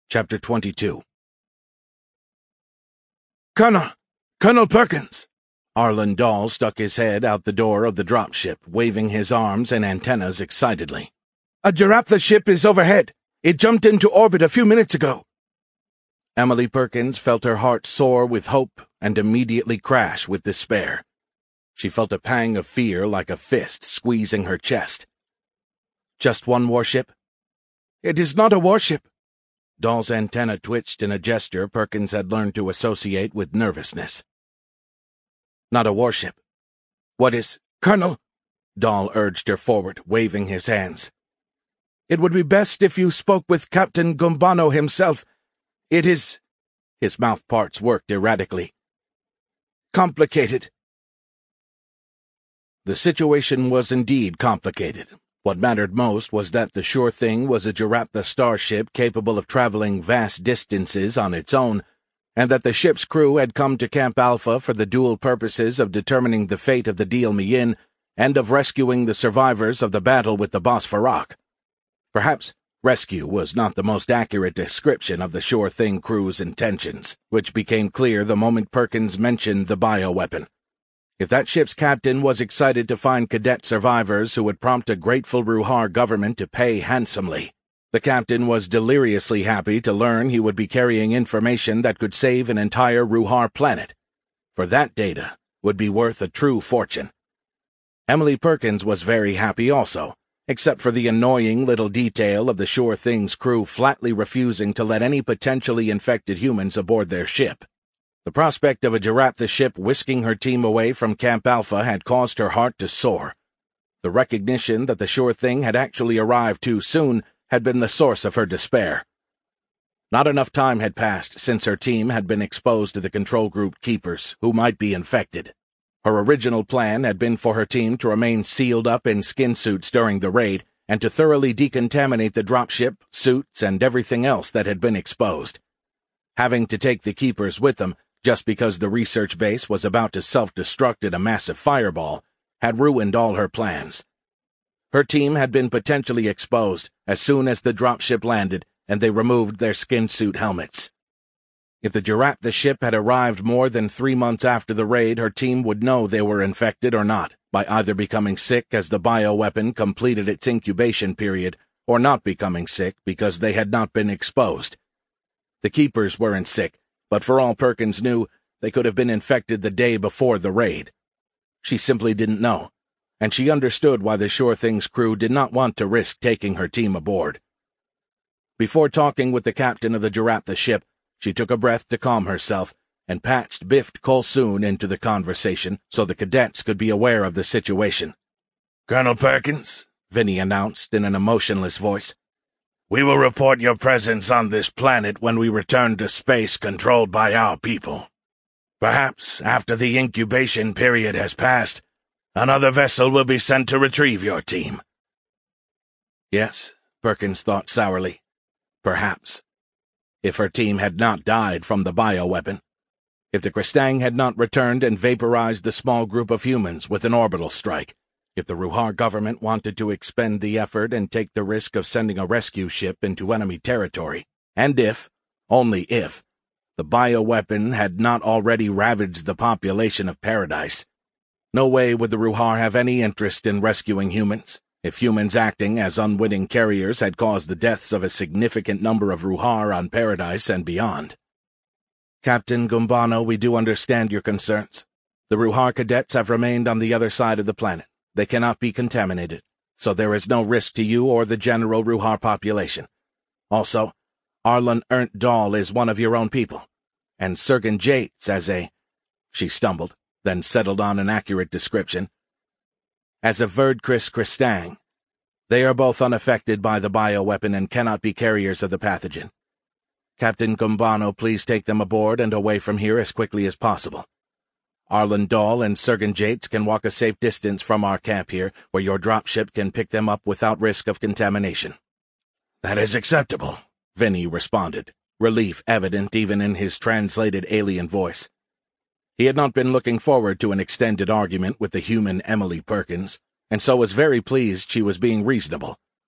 Chapter 22. Colonel Perkins! Arlen Dahl stuck his head out the door of the dropship, waving his arms and antennas excitedly. A Giraffe ship is overhead. It jumped into orbit a few minutes ago. Emily Perkins felt her heart soar with hope and immediately crash with despair. She felt a pang of fear like a fist squeezing her chest. Just one warship? It is not a warship. Dahl's antenna twitched in a gesture Perkins had learned to associate with nervousness. Not a warship. What is... Colonel? Dahl urged her forward, waving his hands. It would be best if you spoke with Captain Gumbano himself. It is... His mouth parts worked erratically. Complicated. The situation was indeed complicated. What mattered most was that the Sure Thing was a Giraffe starship capable of traveling vast distances on its own, and that the ship's crew had come to Camp Alpha for the dual purposes of determining the fate of the Deel Miyin and of rescuing the survivors of the battle with the Bosphorok. Perhaps rescue was not the most accurate description of the Sure Thing crew's intentions, which became clear the moment Perkins mentioned the bioweapon. If that ship's captain was excited to find cadet survivors who would prompt a grateful Ruhar government to pay handsomely, the captain was deliriously happy to learn he would be carrying information that could save an entire Ruhar planet. For that data would be worth a true fortune. Emily Perkins was very happy also, except for the annoying little detail of the Sure Thing's crew flatly refusing to let any potentially infected humans aboard their ship. The prospect of a Giraffe ship whisking her team away from Camp Alpha had caused her heart to soar. The recognition that the Sure Thing had actually arrived too soon had been the source of her despair. Not enough time had passed since her team had been exposed to the control group keepers, who might be infected. Her original plan had been for her team to remain sealed up in skin suits during the raid and to thoroughly decontaminate the dropship, suits, and everything else that had been exposed. Having to take the keepers with them, just because the research base was about to self-destruct in a massive fireball, had ruined all her plans. Her team had been potentially exposed as soon as the dropship landed and they removed their skin suit helmets. If the Giraffe ship had arrived more than 3 months after the raid, her team would know they were infected or not, by either becoming sick as the bioweapon completed its incubation period, or not becoming sick because they had not been exposed. The keepers weren't sick, but for all Perkins knew, they could have been infected the day before the raid. She simply didn't know, and she understood why the Sure Thing's crew did not want to risk taking her team aboard. Before talking with the captain of the Giraffe ship, she took a breath to calm herself and patched Bift Kolsoon into the conversation so the cadets could be aware of the situation. Colonel Perkins, Vinny announced in an emotionless voice. We will report your presence on this planet when we return to space controlled by our people. Perhaps, after the incubation period has passed, another vessel will be sent to retrieve your team. Yes, Perkins thought sourly. Perhaps. If her team had not died from the bioweapon. If the Kristang had not returned and vaporized the small group of humans with an orbital strike. If the Ruhar government wanted to expend the effort and take the risk of sending a rescue ship into enemy territory, and if, only if, the bioweapon had not already ravaged the population of Paradise. No way would the Ruhar have any interest in rescuing humans, if humans acting as unwitting carriers had caused the deaths of a significant number of Ruhar on Paradise and beyond. Captain Gumbano, we do understand your concerns. The Ruhar cadets have remained on the other side of the planet. They cannot be contaminated, so there is no risk to you or the general Ruhar population. Also, Arlen Ernst Dahl is one of your own people, and Sergen Jates as a... She stumbled, then settled on an accurate description. As a Verdkris Kristang. They are both unaffected by the bioweapon and cannot be carriers of the pathogen. Captain Gumbano, please take them aboard and away from here as quickly as possible. Arlen Dahl and Sergen Jates can walk a safe distance from our camp here, where your dropship can pick them up without risk of contamination. That is acceptable, Vinny responded, relief evident even in his translated alien voice. He had not been looking forward to an extended argument with the human Emily Perkins, and so was very pleased she was being reasonable.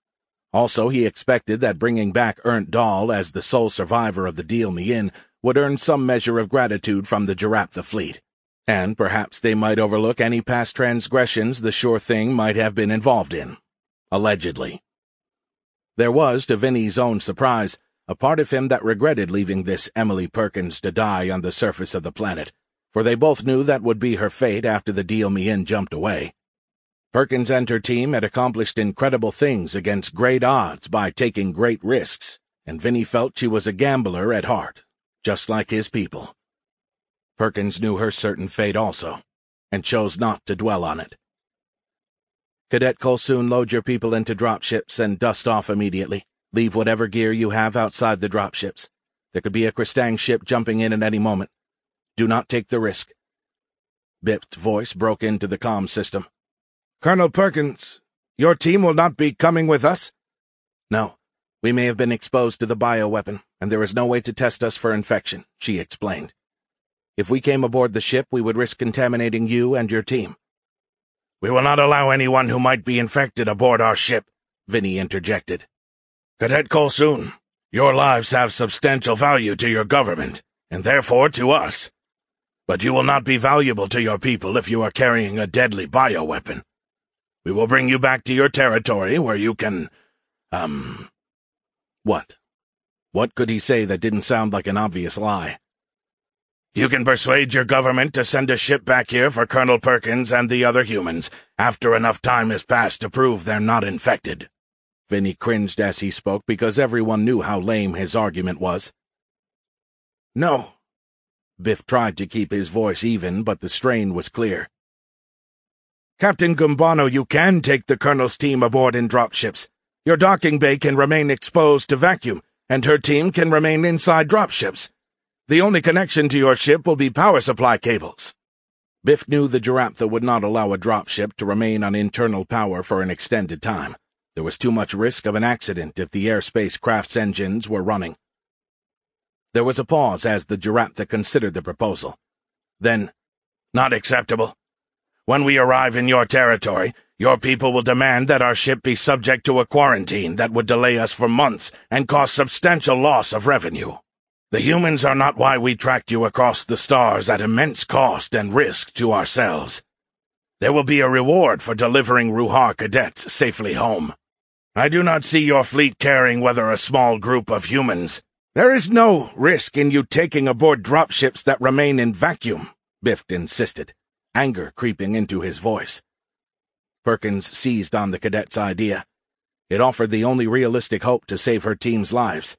Also, he expected that bringing back Ernst Dahl as the sole survivor of the Deel Mien would earn some measure of gratitude from the Jaraptha fleet, and perhaps they might overlook any past transgressions the Sure Thing might have been involved in. Allegedly. There was, to Vinny's own surprise, a part of him that regretted leaving this Emily Perkins to die on the surface of the planet, for they both knew that would be her fate after the Deel Mien jumped away. Perkins and her team had accomplished incredible things against great odds by taking great risks, and Vinny felt she was a gambler at heart, just like his people. Perkins knew her certain fate also, and chose not to dwell on it. Cadet Coulsoon, load your people into dropships and dust off immediately. Leave whatever gear you have outside the dropships. There could be a Kristang ship jumping in at any moment. Do not take the risk. Bip's voice broke into the comm system. Colonel Perkins, your team will not be coming with us? No. We may have been exposed to the bioweapon, and there is no way to test us for infection, she explained. If we came aboard the ship, we would risk contaminating you and your team. We will not allow anyone who might be infected aboard our ship, Vinny interjected. Cadet Coulsoon, your lives have substantial value to your government, and therefore to us. But you will not be valuable to your people if you are carrying a deadly bioweapon. We will bring you back to your territory where you can, What? What could he say that didn't sound like an obvious lie? You can persuade your government to send a ship back here for Colonel Perkins and the other humans after enough time has passed to prove they're not infected. Vinny cringed as he spoke because everyone knew how lame his argument was. No. Biff tried to keep his voice even, but the strain was clear. Captain Gumbano, you can take the Colonel's team aboard in dropships. Your docking bay can remain exposed to vacuum, and her team can remain inside dropships. The only connection to your ship will be power supply cables. Biff knew the Jaraptha would not allow a dropship to remain on internal power for an extended time. There was too much risk of an accident if the airspace craft's engines were running. There was a pause as the Jaraptha considered the proposal. Then, not acceptable. When we arrive in your territory, your people will demand that our ship be subject to a quarantine that would delay us for months and cause substantial loss of revenue. The humans are not why we tracked you across the stars at immense cost and risk to ourselves. There will be a reward for delivering Ruhar cadets safely home. I do not see your fleet caring whether a small group of humans. There is no risk in you taking aboard dropships that remain in vacuum, Biff insisted, anger creeping into his voice. Perkins seized on the cadet's idea. It offered the only realistic hope to save her team's lives.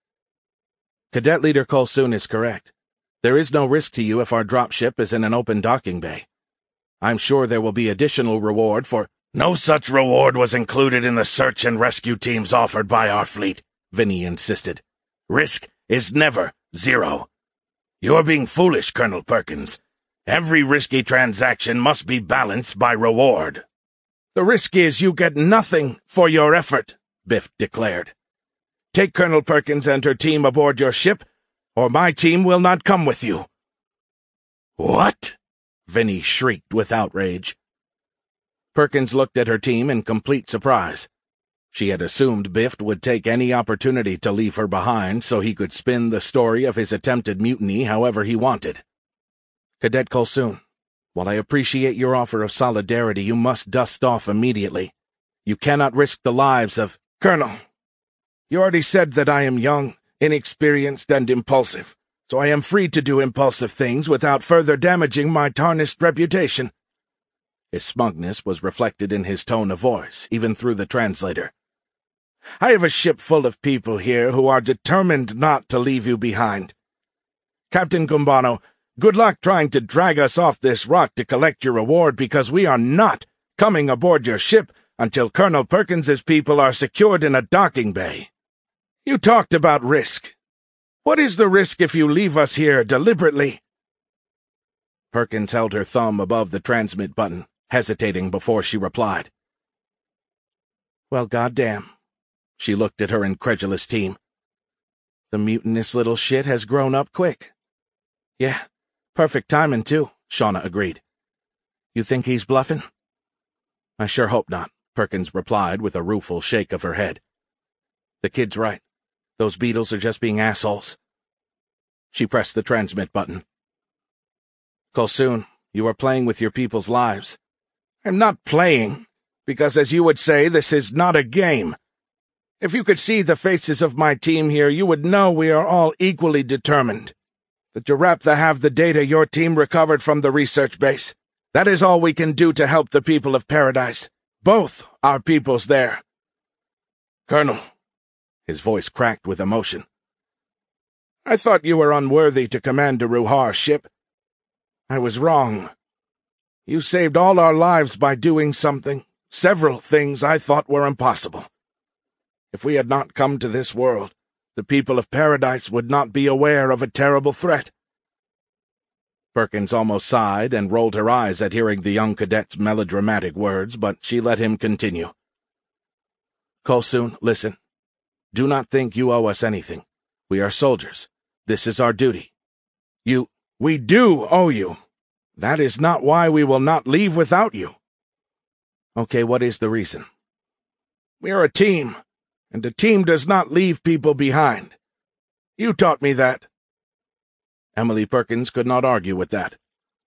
Cadet Leader Coulsoon is correct. There is no risk to you if our dropship is in an open docking bay. I'm sure there will be additional reward for— No such reward was included in the search and rescue teams offered by our fleet, Vinny insisted. Risk is never zero. You're being foolish, Colonel Perkins. Every risky transaction must be balanced by reward. The risk is you get nothing for your effort, Biff declared. Take Colonel Perkins and her team aboard your ship, or my team will not come with you. What? Vinny shrieked with outrage. Perkins looked at her team in complete surprise. She had assumed Biff would take any opportunity to leave her behind so he could spin the story of his attempted mutiny however he wanted. Cadet Coulsoon, while I appreciate your offer of solidarity, you must dust off immediately. You cannot risk the lives of— Colonel, you already said that I am young, inexperienced, and impulsive, so I am free to do impulsive things without further damaging my tarnished reputation. His smugness was reflected in his tone of voice, even through the translator. I have a ship full of people here who are determined not to leave you behind. Captain Gumbano, good luck trying to drag us off this rock to collect your reward, because we are not coming aboard your ship until Colonel Perkins's people are secured in a docking bay. You talked about risk. What is the risk if you leave us here deliberately? Perkins held her thumb above the transmit button, hesitating before she replied. Well, goddamn. She looked at her incredulous team. The mutinous little shit has grown up quick. Yeah, perfect timing, too, Shauna agreed. You think he's bluffing? I sure hope not, Perkins replied with a rueful shake of her head. The kid's right. Those beetles are just being assholes. She pressed the transmit button. Kulsoon, you are playing with your people's lives. I'm not playing, because as you would say, this is not a game. If you could see the faces of my team here, you would know we are all equally determined. The Jaraptha have the data your team recovered from the research base. That is all we can do to help the people of Paradise. Both our peoples there. Colonel, his voice cracked with emotion, I thought you were unworthy to command a Ruhar ship. I was wrong. You saved all our lives by doing something, several things I thought were impossible. If we had not come to this world, the people of Paradise would not be aware of a terrible threat. Perkins almost sighed and rolled her eyes at hearing the young cadet's melodramatic words, but she let him continue. Kulsoon, listen. Do not think you owe us anything. We are soldiers. This is our duty. We do owe you. That is not why we will not leave without you. Okay, what is the reason? We are a team, and a team does not leave people behind. You taught me that. Emily Perkins could not argue with that.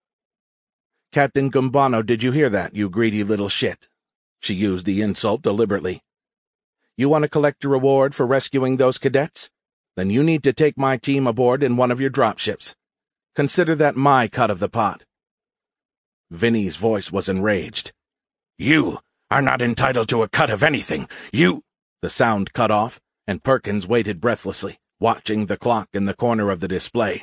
Captain Gumbano, did you hear that, you greedy little shit? She used the insult deliberately. You want to collect a reward for rescuing those cadets? Then you need to take my team aboard in one of your dropships. Consider that my cut of the pot. Vinny's voice was enraged. You are not entitled to a cut of anything. You— The sound cut off, and Perkins waited breathlessly, watching the clock in the corner of the display.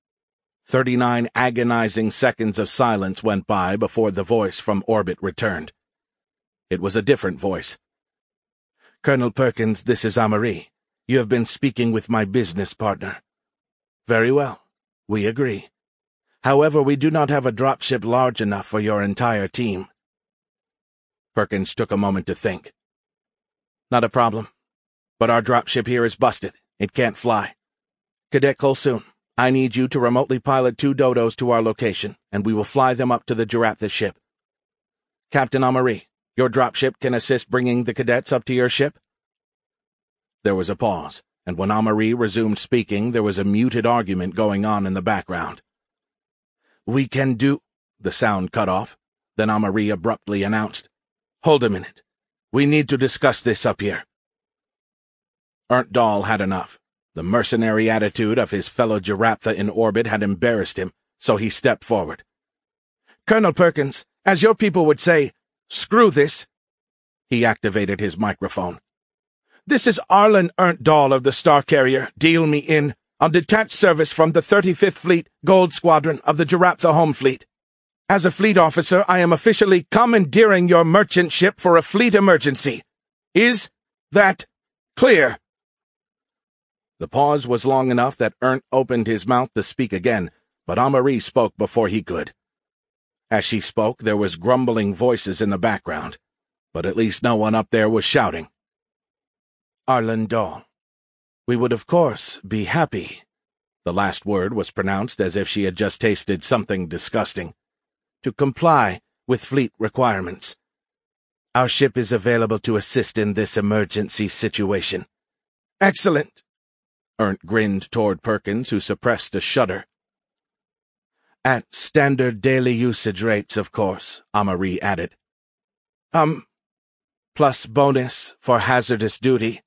39 agonizing seconds of silence went by before the voice from orbit returned. It was a different voice. Colonel Perkins, this is Amarie. You have been speaking with my business partner. Very well. We agree. However, we do not have a dropship large enough for your entire team. Perkins took a moment to think. Not a problem. But our dropship here is busted. It can't fly. Cadet Kulsoon, I need you to remotely pilot 2 dodos to our location, and we will fly them up to the Jaraptha ship. Captain Amarie, your dropship can assist bringing the cadets up to your ship? There was a pause, and when Amarie resumed speaking, there was a muted argument going on in the background. We can do— The sound cut off. Then Amarie abruptly announced, Hold a minute. We need to discuss this up here. Ernst Dahl had enough. The mercenary attitude of his fellow Jaraptha in orbit had embarrassed him, so he stepped forward. Colonel Perkins, as your people would say, screw this. He activated his microphone. This is Arlen Ernst Dahl of the Star Carrier, Deal Me In, on detached service from the 35th Fleet Gold Squadron of the Jaraptha Home Fleet. As a fleet officer, I am officially commandeering your merchant ship for a fleet emergency. Is that clear? The pause was long enough that Ernst opened his mouth to speak again, but Amarie spoke before he could. As she spoke, there was grumbling voices in the background, but at least no one up there was shouting. Arlen Dahl. We would, of course, be happy. The last word was pronounced as if she had just tasted something disgusting. To comply with fleet requirements. Our ship is available to assist in this emergency situation. Excellent. Ernst grinned toward Perkins, who suppressed a shudder. At standard daily usage rates, of course, Amarie added. Plus bonus for hazardous duty.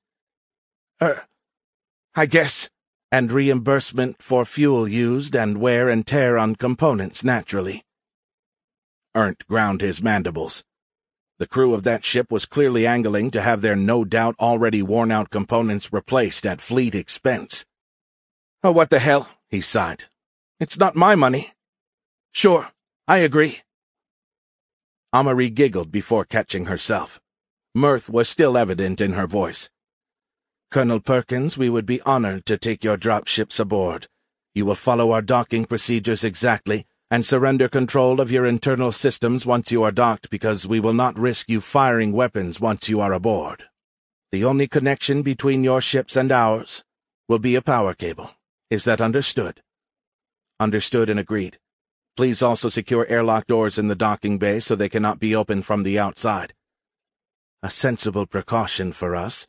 I guess. And reimbursement for fuel used and wear and tear on components, naturally. Ernst ground his mandibles. The crew of that ship was clearly angling to have their no-doubt already worn-out components replaced at fleet expense. Oh, what the hell, he sighed. It's not my money. Sure, I agree. Amarie giggled before catching herself. Mirth was still evident in her voice. Colonel Perkins, we would be honored to take your dropships aboard. You will follow our docking procedures exactly, and surrender control of your internal systems once you are docked, because we will not risk you firing weapons once you are aboard. The only connection between your ships and ours will be a power cable. Is that understood? Understood and agreed. Please also secure airlock doors in the docking bay so they cannot be opened from the outside. A sensible precaution for us,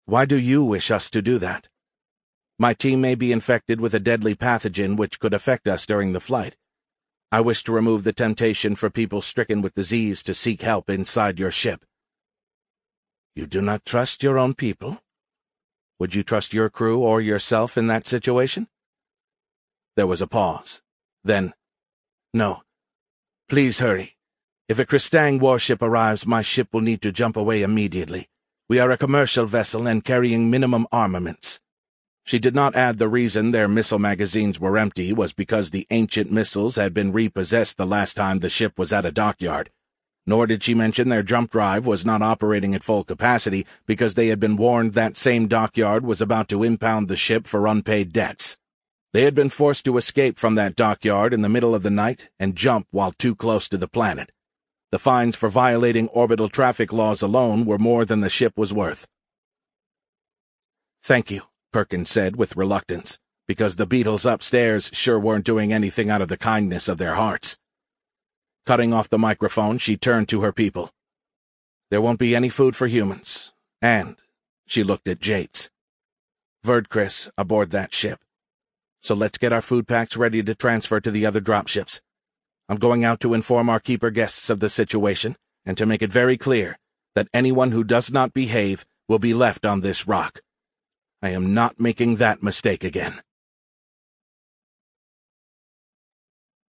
Why do you wish us to do that? My team may be infected with a deadly pathogen which could affect us during the flight. I wish to remove the temptation for people stricken with disease to seek help inside your ship. You do not trust your own people? Would you trust your crew or yourself in that situation? There was a pause. Then, no. Please hurry. If a Kristang warship arrives, my ship will need to jump away immediately. We are a commercial vessel and carrying minimum armaments. She did not add the reason their missile magazines were empty was because the ancient missiles had been repossessed the last time the ship was at a dockyard. Nor did she mention their jump drive was not operating at full capacity because they had been warned that same dockyard was about to impound the ship for unpaid debts. They had been forced to escape from that dockyard in the middle of the night and jump while too close to the planet. The fines for violating orbital traffic laws alone were more than the ship was worth. "Thank you," Perkins said with reluctance, because the beetles upstairs sure weren't doing anything out of the kindness of their hearts. Cutting off the microphone, she turned to her people. "There won't be any food for humans, and," she looked at Jates, "Verdkris aboard that ship. So let's get our food packs ready to transfer to the other dropships. I'm going out to inform our keeper guests of the situation, and to make it very clear that anyone who does not behave will be left on this rock. I am not making that mistake again."